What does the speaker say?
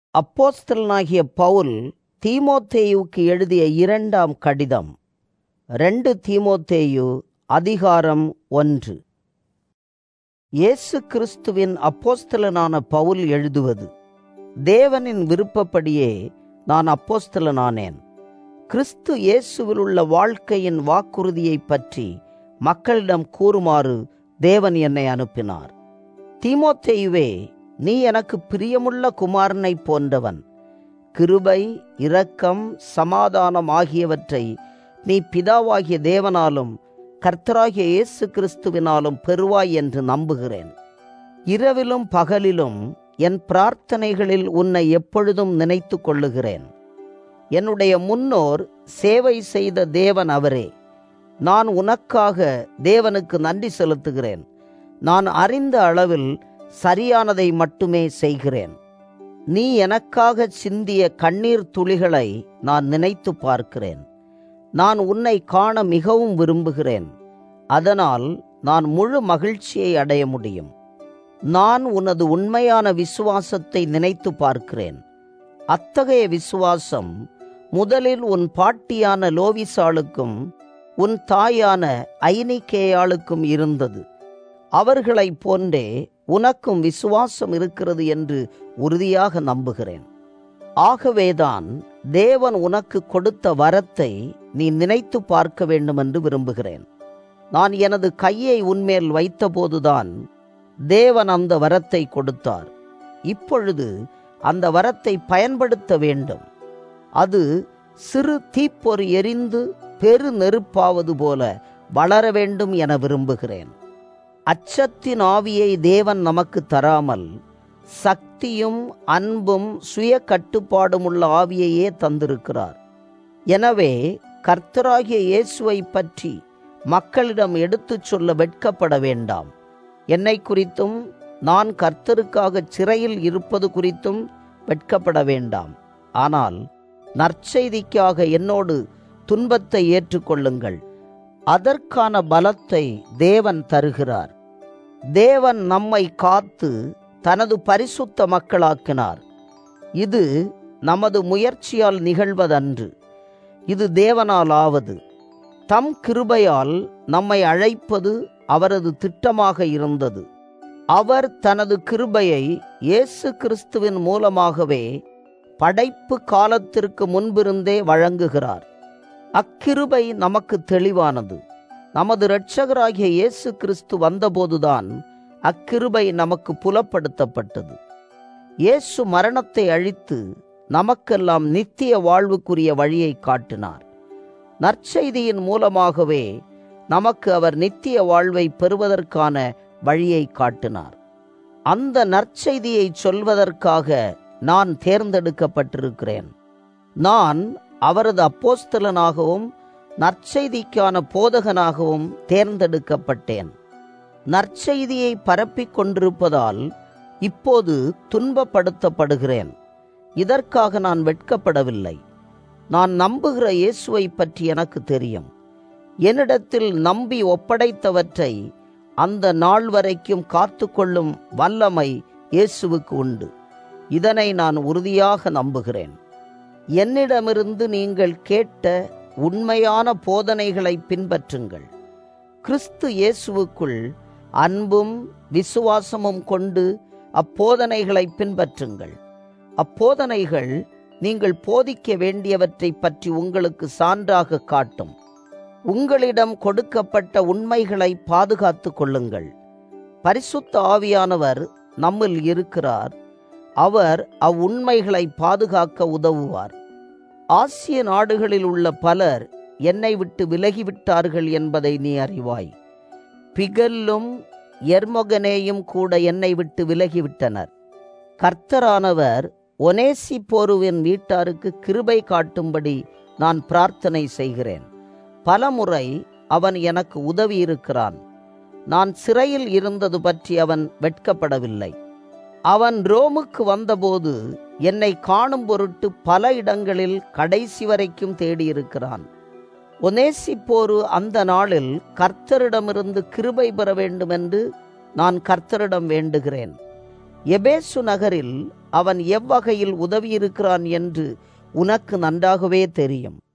அப்போஸ்தலனாகிய பவுல் தீமோத்தேயுவுக்கு எழுதிய 2ஆம் கடிதம். 2 தீமோத்தேயு அதிகாரம் 1. இயேசு கிறிஸ்துவின் அப்போஸ்தலனான பவுல் எழுதுவது. தேவனின் விருப்பப்படியே நான் அப்போஸ்தலனானேன். கிறிஸ்து இயேசுவில் உள்ள வாழ்க்கையின் வாக்குறுதியைப் பற்றி மக்களிடம் கூறுமாறு தேவன் என்னை அனுப்பினார். தீமோத்தேயுவே, நீ எனக்கு பிரியமுள்ள குமாரனைப் போன்றவன். கிருபை, இரக்கம், சமாதானம் ஆகியவற்றை நீ பிதாவாகிய தேவனாலும் கர்த்தராகிய இயேசு கிறிஸ்துவினாலும் பெறுவாய் என்று நம்புகிறேன். இரவிலும் பகலிலும் என் பிரார்த்தனைகளில் உன்னை எப்பொழுதும் நினைத்து கொள்ளுகிறேன். என்னுடைய முன்னோர் சேவை செய்த தேவன் அவரே. நான் உனக்காக தேவனுக்கு நன்றி செலுத்துகிறேன். நான் அறிந்த அளவில் சரியானதை மட்டுமே செய்கிறேன். நீ எனக்காக சிந்திய கண்ணீர் துளிகளை நான் நினைத்து பார்க்கிறேன். நான் உன்னை காண மிகவும் விரும்புகிறேன். அதனால் நான் முழு மகிழ்ச்சியை அடைய முடியும். நான் உனது உண்மையான விசுவாசத்தை நினைத்து பார்க்கிறேன். அத்தகைய விசுவாசம் முதலில் உன் பாட்டியான லோவிசாளுக்கும் உன் தாயான ஐனிக்கேயாளுக்கும் இருந்தது. அவர்களைப் போன்றே உனக்கும் விசுவாசம் இருக்கிறது என்று உறுதியாக நம்புகிறேன். ஆகவேதான் தேவன் உனக்கு கொடுத்த வரத்தை நீ நினைத்து பார்க்க வேண்டும் என்று விரும்புகிறேன். நான் எனது கையை உன்மேல் வைத்தபோதுதான் தேவன் அந்த வரத்தை கொடுத்தார். இப்பொழுது அந்த வரத்தை பயன்படுத்த வேண்டும். அது சிறு தீப்பொறி எரிந்து பெரு நெருப்பாவது போல வளர வேண்டும் என விரும்புகிறேன். அச்சத்தின் ஆவியை தேவன் நமக்கு தராமல் சக்தியும் அன்பும் சுய கட்டுப்பாடும் உள்ள ஆவியையே தந்திருக்கிறார். எனவே கர்த்தராகிய இயேசுவை பற்றி மக்களிடம் எடுத்துச் சொல்ல வெட்கப்பட வேண்டாம். என்னை குறித்தும் நான் கர்த்தருக்காக சிறையில் இருப்பது குறித்தும் வெட்கப்பட வேண்டாம். ஆனால் நற்செய்திக்காக என்னோடு துன்பத்தை ஏற்றுக்கொள்ளுங்கள். அதற்கான பலத்தை தேவன் தருகிறார். தேவன் நம்மை காத்து தனது பரிசுத்த மக்களாக்கினார். இது நமது முயற்சியால் நிகழ்வதன்று, இது தேவனால் ஆவது. தம் கிருபையால் நம்மை அழைப்பது அவரது திட்டமாக இருந்தது. அவர் தனது கிருபையை இயேசு கிறிஸ்துவின் மூலமாகவே படைப்பு காலத்திற்கு முன்பிருந்தே வழங்குகிறார். அக்கிருபை நமக்கு தெளிவானது. நமது இரட்சகராகிய இயேசு கிறிஸ்து வந்தபோதுதான் அக்கிருபை நமக்கு புலப்படுத்தப்பட்டது. இயேசு மரணத்தை அழித்து நமக்கெல்லாம் நித்திய வாழ்வுக்குரிய வழியை காட்டினார். நற்செய்தியின் மூலமாகவே நமக்கு அவர் நித்திய வாழ்வை பெறுவதற்கான வழியை காட்டினார். அந்த நற்செய்தியை சொல்வதற்காக நான் தேர்ந்தெடுக்கப்பட்டிருக்கிறேன். நான் அவரது அப்போஸ்தலனாகவும் நற்செய்திக்கான போதகனாகவும் தேர்ந்தெடுக்கப்பட்டேன். நற்செய்தியை பரப்பிக் கொண்டிருப்பதால் இப்போது துன்பப்படுத்தப்படுகிறேன். இதற்காக நான் வெட்கப்படவில்லை. நான் நம்புகிற இயேசுவை பற்றி எனக்கு தெரியும். என்னிடத்தில் நம்பி ஒப்படைத்தவற்றை அந்த நாள் வரைக்கும் காத்து கொள்ளும் வல்லமை இயேசுவுக்கு உண்டு. இதனை நான் உறுதியாக நம்புகிறேன். என்னிடமிருந்து நீங்கள் கேட்ட உண்மையான போதனைகளை பின்பற்றுங்கள். கிறிஸ்து இயேசுவுக்குள் அன்பும் விசுவாசமும் கொண்டு அப்போதனைகளை பின்பற்றுங்கள். அப்போதனைகள் நீங்கள் போதிக்க வேண்டியவற்றை பற்றி உங்களுக்கு சான்றாக காட்டும். உங்களிடம் கொடுக்கப்பட்ட உண்மைகளை பாதுகாத்து கொள்ளுங்கள். பரிசுத்த ஆவியானவர் நம்மில் இருக்கிறார். அவர் அவ்வுண்மைகளை பாதுகாக்க உதவுவார். ஆசிய நாடுகளில் உள்ள பலர் என்னை விட்டு விலகிவிட்டார்கள் என்பதை நீ அறிவாய். பிகல்லும் எர்மொகனேயும் கூட என்னை விட்டு விலகிவிட்டனர். கர்த்தரானவர் ஒனேசிப்போருவின் வீட்டாருக்கு கிருபை காட்டும்படி நான் பிரார்த்தனை செய்கிறேன். பலமுறை அவன் எனக்கு உதவி இருக்கிறான். நான் சிறையில் இருந்தது பற்றி அவன் வெட்கப்படவில்லை. அவன் ரோமுக்கு வந்தபோது என்னை காணும் பொருட்டு பல இடங்களில் கடைசி வரைக்கும் தேடியிருக்கிறான். ஒனேசிப்போரு அந்த நாளில் கர்த்தரிடமிருந்து கிருபை பெற வேண்டும் என்று நான் கர்த்தரிடம் வேண்டுகிறேன். எபேசு நகரில் அவன் எவ்வகையில் உதவியிருக்கிறான் என்று உனக்கு நன்றாகவே தெரியும்.